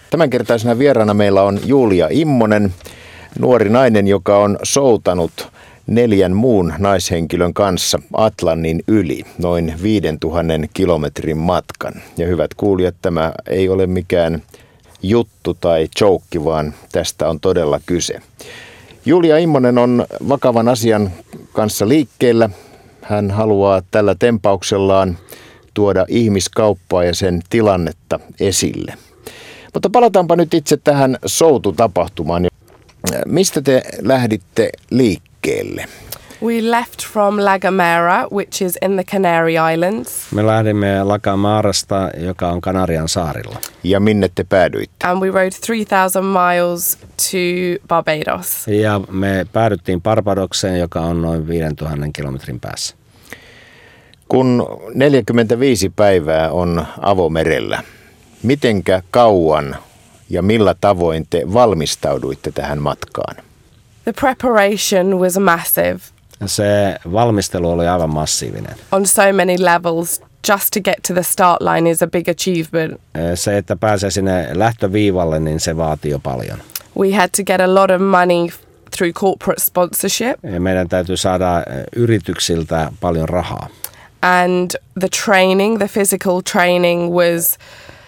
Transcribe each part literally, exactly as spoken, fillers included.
Tämänkertaisena vieraana meillä on Julia Immonen, nuori nainen, joka on soutanut neljän muun naishenkilön kanssa Atlannin yli noin viidentuhannen kilometrin matkan. Ja hyvät kuulijat, tämä ei ole mikään juttu tai joke, vaan tästä on todella kyse. Julia Immonen on vakavan asian kanssa liikkeellä. Hän haluaa tällä tempauksellaan tuoda ihmiskauppaa ja sen tilannetta esille. Mutta palataanpa nyt itse tähän soututapahtumaan. Mistä te lähditte liikkeelle? We left from La Gomera, which is in the Canary Islands. Me lähdimme La Gomerasta, joka on Kanarian saarilla. Ja minne te päädyitte? And we rode three thousand miles to Barbados. Ja me päädyttiin Barbadokseen, joka on noin viidentuhannen kilometrin päässä. Kun neljäkymmentäviisi päivää on avomerellä, mitenkä kauan ja millä tavoin te valmistauduitte tähän matkaan? The preparation was massive. Se valmistelu oli aivan massiivinen. On so many levels, just to get to the start line is a big achievement. Se, että pääsee sinne lähtöviivalle, niin se vaatii jo paljon. We had to get a lot of money through corporate sponsorship. Ja meidän täytyy saada yrityksiltä paljon rahaa. And the training, the physical training was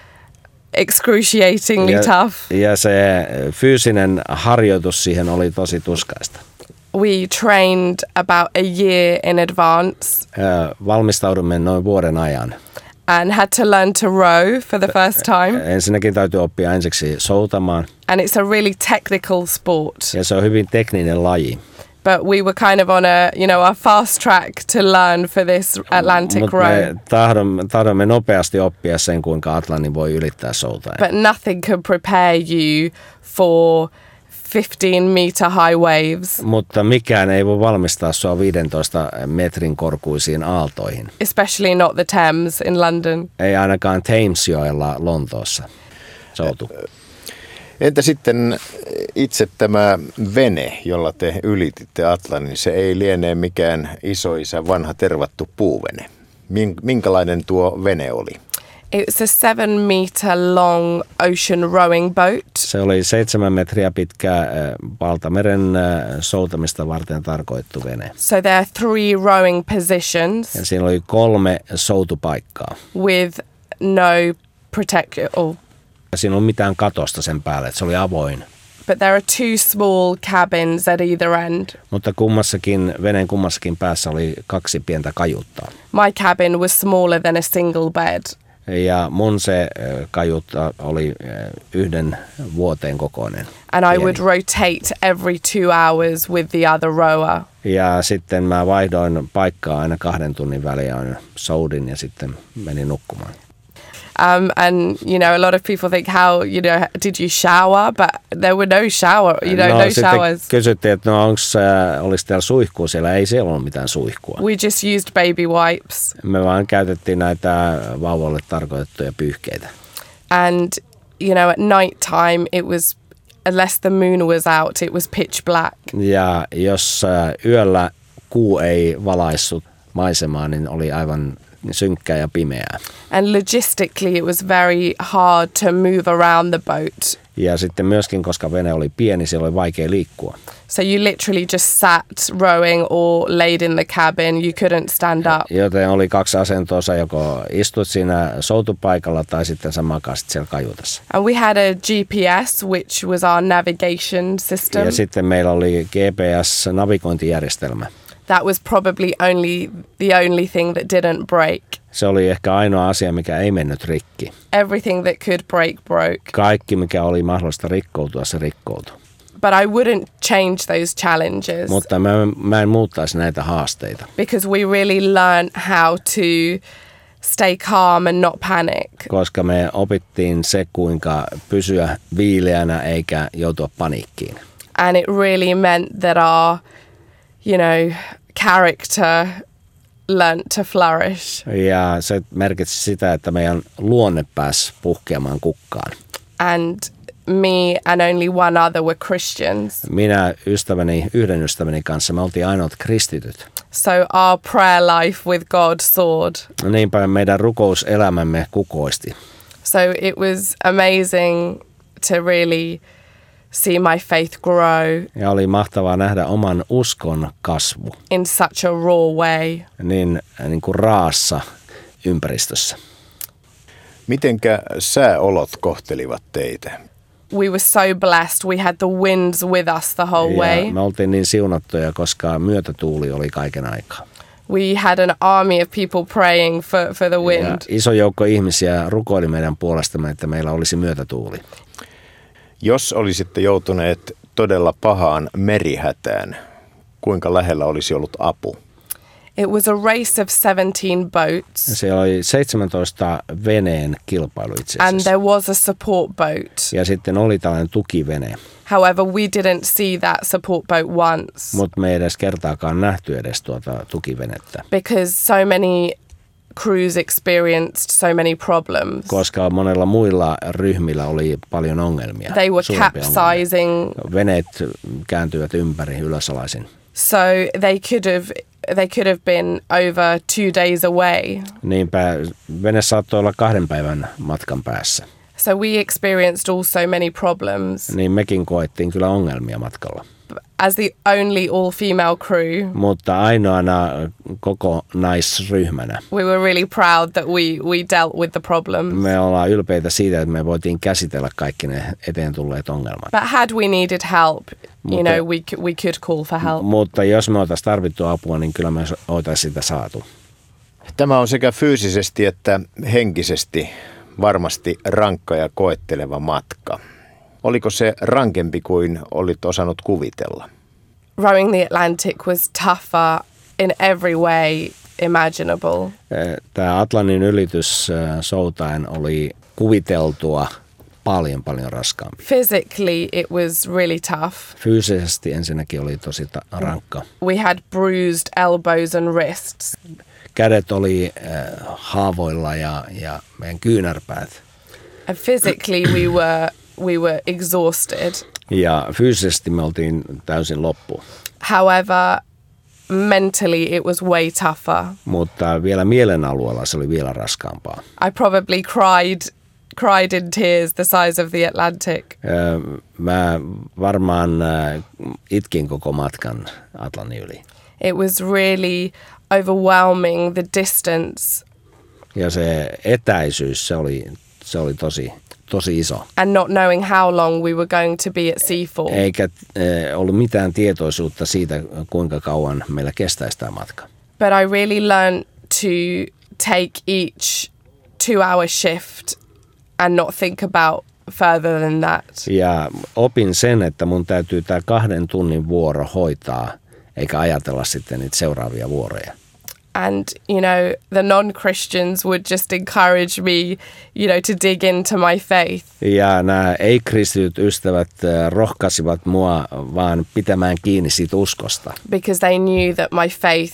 excruciatingly ja, tough. Ja se fyysinen harjoitus siihen oli tosi tuskaista. We trained about a year in advance. Valmistaudumme noin vuoden ajan. And had to learn to row for the first time. Ensinnäkin täytyy oppia ensiksi soutamaan. And it's a really technical sport. Ja se on hyvin tekninen laji. But we were kind of on a, you know, a fast track to learn for this Atlantic Mut row. Me tahdomme, tahdomme nopeasti oppia sen, kuinka Atlantin voi ylittää soutaen. But nothing could prepare you for fifteen meter high waves. Mutta mikään ei voi valmistaa sua viidentoista metrin korkuisiin aaltoihin. Especially not the Thames in London. Ei ainakaan Thamesjoella Lontoossa soutu. Entä sitten itse tämä vene, jolla te ylititte Atlantin, se ei liene mikään isoisä vanha tervattu puuvene. Minkälainen tuo vene oli? It's a seven meter long ocean rowing boat. Se oli seitsemän metriä pitkä valtameren soutamista varten tarkoittu vene. So there are three rowing positions. Ja siinä oli kolme soutupaikkaa. With no protection. Oh. Siinä ei ollut mitään katosta sen päälle, että se oli avoin. But there are two small cabins at either end. Mutta kummassakin, veneen kummassakin päässä oli kaksi pientä kajuttaa. My cabin was smaller than a single bed. Ja mun se kajutta oli yhden vuoteen kokoinen. And I would rotate every two hours with the other rower. Ja sitten mä vaihdoin paikkaa aina kahden tunnin väliin, soudin ja sitten menin nukkumaan. Um, and, you know, a lot of people think, how, you know, did you shower? But there were no shower, you know, no, no showers. Kysyttiin, että no onks, äh, olisi täällä suihkua siellä. Ei siellä ollut mitään suihkua. We just used baby wipes. Me vaan käytettiin näitä vauvalle tarkoitettuja pyyhkeitä. And, you know, at night time it was, unless the moon was out, it was pitch black. Ja jos äh, yöllä kuu ei valaissut maisemaa, niin oli aivan synkkää ja pimeää. And logistically it was very hard to move around the boat. Ja sitten myöskin, koska vene oli pieni, siellä oli vaikea liikkua. So you literally just sat rowing or laid in the cabin. You couldn't stand up. Joten oli kaksi asentoa, sä joko istut siinä soutupaikalla tai sitten sä makasit siellä kajutassa. And we had a G P S, which was our navigation system. Ja sitten meillä oli G P S-navigointijärjestelmä. That was probably only the only thing that didn't break. Se oli ehkä ainoa asia, mikä ei mennyt rikki. Everything that could break broke. Kaikki, mikä oli mahdollista rikkoutua, se rikkoutui. But I wouldn't change those challenges. Mutta mä, mä en muuttaisi näitä haasteita. Because we really learned how to stay calm and not panic. Koska me opittiin se, kuinka pysyä viileänä eikä joutua paniikkiin. And it really meant that our, you know, character learnt to flourish. Ja se merkitsi sitä, että meidän luonne pääsi puhkeamaan kukkaan. And me and only one other were Christians. Minä ystäväni, yhden ystäväni kanssa, me oltiin ainoat kristityt. So our prayer life with God soared. Niinpä meidän rukouselämämme kukoisti. So it was amazing to really see my faith grow Ja oli mahtavaa nähdä oman uskon kasvu in such a raw way. niin, niin kuin raassa ympäristössä. Mitenkä sääolot kohtelivat teitä? We were so blessed. We had the winds with us the whole Ja way. me oltiin niin siunattuja, koska myötätuuli oli kaiken aikaa. We had an army of people praying for, for the Ja wind. iso joukko ihmisiä rukoili meidän puolestamme, että meillä olisi myötätuuli. Jos olisitte joutuneet todella pahaan merihätään, kuinka lähellä olisi ollut apu? It was a race of seventeen boats, Se oli seitsemäntoista veneen kilpailu itse and asiassa. there was a support boat. Ja sitten oli tällainen tukivene, However, we didn't see that support boat once mutta me ei edes kertaakaan nähty edes tuota tukivenettä. because so many crews experienced so many problems. Koska monella muilla ryhmillä oli paljon ongelmia. They were suurempia ongelmia. capsizing, Veneet kääntyivät ympäri ylösalaisin. so they could have they could have been over two days away. Niinpä vene saattoi olla kahden päivän matkan päässä. So we experienced also many problems. Niin mekin koettiin kyllä ongelmia matkalla. As the only all-female crew, Mutta ainoana koko naisryhmänä we were really proud that we, we dealt with the problems. me ollaan ylpeitä siitä, että me voitiin käsitellä kaikki ne eteen tulleet ongelmat. But had we needed help, you Mutta- know, we, c- we could call for help. Mutta jos me oltaisiin tarvittu apua, niin kyllä me oltaisiin sitä saatu. Tämä on sekä fyysisesti että henkisesti varmasti rankka ja koetteleva matka. Oliko se rankempi kuin olit osannut kuvitella? Rowing the Atlantic was tougher in every way imaginable. Tämä Atlantin ylitys äh, soutaen oli kuviteltua paljon paljon raskaampi. Physically, it was really tough. Fyysisesti ensinnäkin oli tosi ta- rankka. We had bruised elbows and wrists. Kädet oli äh, haavoilla ja, ja meidän kyynärpäät. And physically, we were we were exhausted. Ja fyysisesti me oltiin täysin loppu. However, mentally, it was way tougher. Mutta vielä mielen alueella se oli vielä raskaampaa. I probably cried cried in tears the size of the Atlantic. Ö, Mä varmaan äh, itkin koko matkan Atlantin yli. It was really overwhelming, the distance, Ja se etäisyys, se oli, se oli tosi, tosi iso. and not knowing how long we were going to be at sea for. Eikä äh, ollut mitään tietoisuutta siitä, kuinka kauan meillä kestäisi tämä matka. But I really learned to take each two-hour shift and not think about further than that. Ja opin sen, että mun täytyy tämä kahden tunnin vuoro hoitaa, eikä ajatella sitten niitä seuraavia vuoroja. And, you know, the non-Christians would just encourage me, you know, to dig into my faith. Ja nämä ei-kristityt ystävät äh, rohkaisivat mua vaan pitämään kiinni siitä uskosta. Because they knew that my faith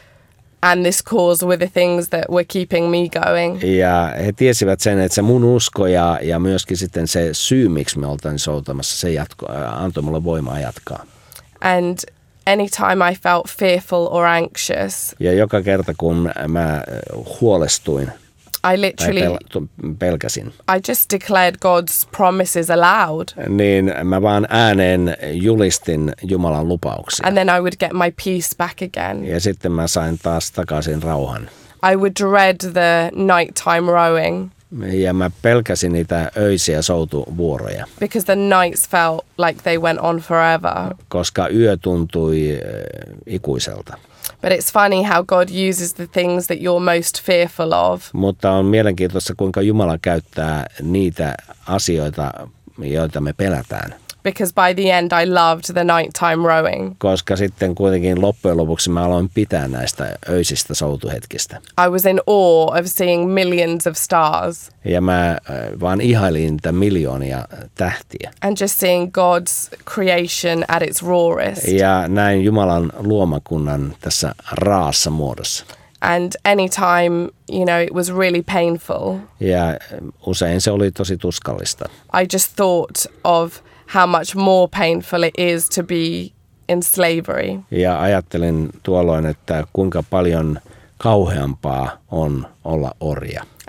and this cause were the things that were keeping me going. Ja he tiesivät sen, että se mun usko ja, ja myöskin sitten se syy, miksi me oltiin soutamassa, se jatko, antoi mulle voimaa jatkaa. And anytime I felt fearful or anxious, Ja joka kerta, kun mä huolestuin I tai literally, pel- pelkäsin, I just declared God's promises aloud. niin mä vaan ääneen julistin Jumalan lupauksia. And then I would get my peace back again. Ja sitten mä sain taas takaisin rauhan. I would dread the nighttime rowing Ja mä pelkäsin niitä öisiä soutuvuoroja, because the nights felt like they went on forever. koska yö tuntui äh, ikuiselta. But it's funny how God uses the things that you're most fearful of Mutta on mielenkiintoista, kuinka Jumala käyttää niitä asioita, joita me pelätään. because by the end I loved the nighttime rowing. Koska sitten kuitenkin loppujen lopuksi mä aloin pitää näistä öisistä soutuhetkistä. I was in awe of seeing millions of stars Ja mä äh, vaan ihailin niitä miljoonia tähtiä. and just seeing God's creation at its rawest. Ja näin Jumalan luomakunnan tässä raassa muodossa. And anytime, you know, it was really painful, Ja usein se oli tosi tuskallista. I just thought of how much more painful it is to be in slavery. Ja ajattelin tuolloin, että kuinka paljon kauheampaa on olla orja.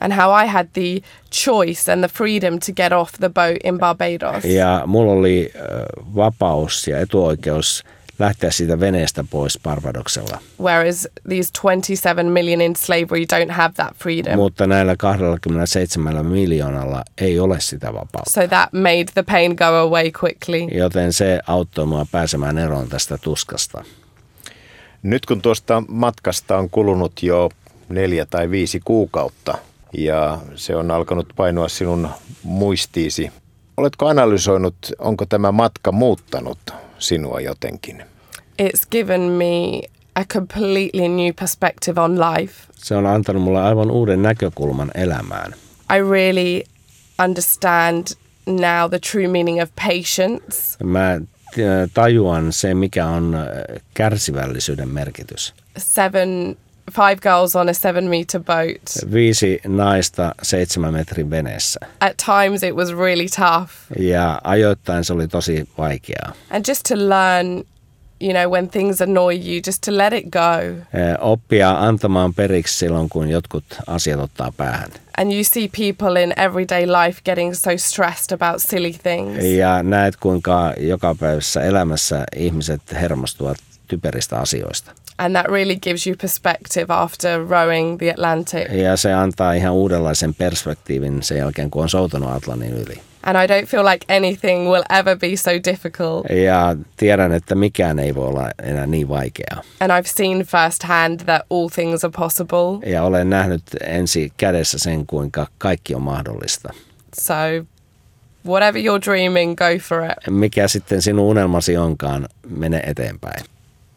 and how I had the choice and the freedom to get off the boat in Barbados. Ja mulla oli äh, vapaus ja etuoikeus lähteä siitä veneestä pois Barbadoksella. Whereas these twenty-seven million in slavery don't have that freedom. Mutta näillä kaksikymmentäseitsemän miljoonalla ei ole sitä vapautta. So that made the pain go away quickly. Joten se auttoi mua pääsemään eroon tästä tuskasta. Nyt kun tuosta matkasta on kulunut jo neljä tai viisi kuukautta ja se on alkanut painua sinun muistiisi, oletko analysoinut, onko tämä matka muuttanut sinua jotenkin? It's given me a completely new perspective on life. Se on antanut mulle aivan uuden näkökulman elämään. I really understand now the true meaning of patience. Mä tajuan se, mikä on kärsivällisyyden merkitys. Seven, five girls on a seven meter boat. Viisi naista seitsemän metrin veneessä. At times it was really tough. Ja ajoittain se oli tosi vaikeaa. And just to learn, you know, when things annoy you, just to let it go. Oppia antamaan periksi silloin, kun jotkut asiat ottaa päähän. And you see people in everyday life getting so stressed about silly things. Ja näet, kuinka jokapäiväisessä elämässä ihmiset hermostuvat typeristä asioista. And that really gives you perspective after rowing the Atlantic. Ja se antaa ihan uudenlaisen perspektiivin sen jälkeen, kun on soutanut Atlantin yli. And I don't feel like anything will ever be so difficult. Ja tiedän, että mikään ei voi olla enää niin vaikeaa. And I've seen firsthand that all things are possible. Ja olen nähnyt ensi kädessä sen, kuinka kaikki on mahdollista. So whatever you're dreaming, go for it. Mikä sitten sinun unelmasi onkaan, mene eteenpäin.